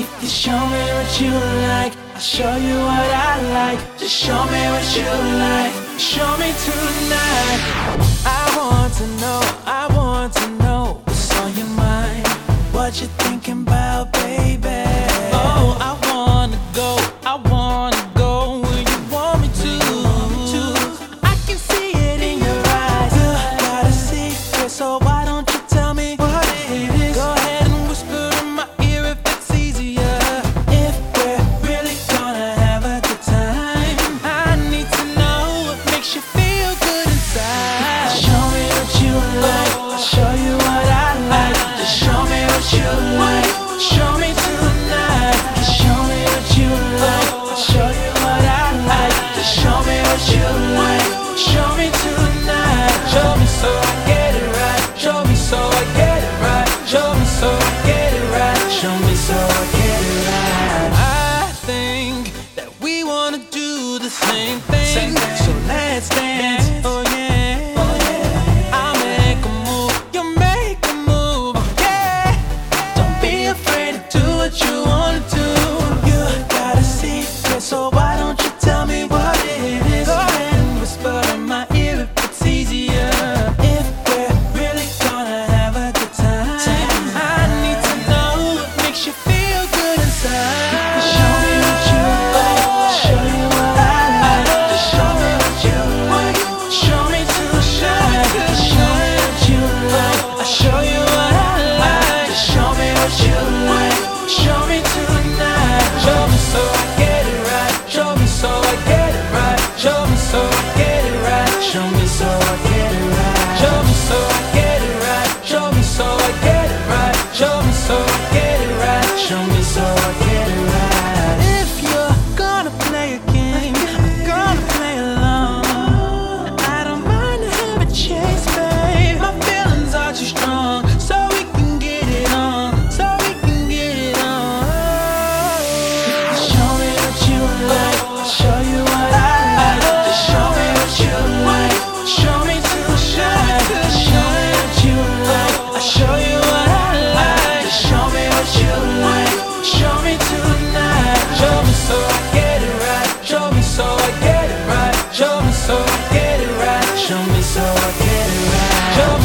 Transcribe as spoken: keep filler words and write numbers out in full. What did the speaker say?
You, you show me what you like, I'll show you what I like. Just show me what you like, show me tonight. I want to know, I want to know what's on your mind, what you thinking about, baby. Oh, I wanna go, I wanna go where you want me to. I can see it in your eyes. You got a secret, so why don't you tell me what it is? Go ahead and whisper in my ear if it's easier. If we're really gonna have a good time, I need to know what makes you feel good inside. Show me what you like, I'll show you what I like. Just show me what you like, show me tonight. Just show me what you like, I'll show you what I like. Just show me what you like, show me tonight. Show me so I get it right, show me so I get it right, show me so I get it right, show me so I get it right. I think that we wanna do the same thing, so let's dance. Oh yeah, I'll make a move, you make a move. Yeah, don't be afraid to do what you wanna do. You got a secret, so why don't you tell me what it is? Go ahead and whisper in my ear if it's easier. If we're really gonna have a good time, I need to know what makes you feel good inside. Show me what you like, I'll show you what I like. Just show me what you like, show me tonight. Just show me what you like, I'll show you what I like. Just show me what you like, show me tonight. Show me so I get it right, show me so I get it right, show me so I get it right, show me so I get it right, show me so I get it right, show me so I get it right, show me so I get it right, show me so I get it right. If you're gonna play a game, I'm gonna play along. I don't mind to have a chase, babe. My feelings are too strong, so we can get it on, so we can get it on. Show me what you like, I'll show you what I like. Just show me what you like, show me tonight. Just show me what you like, I'll show you what I like. Just show me what you like, show me tonight. Show me so I get it right, show me so I get it right, show me so I get it right, show me so I get it right. Show me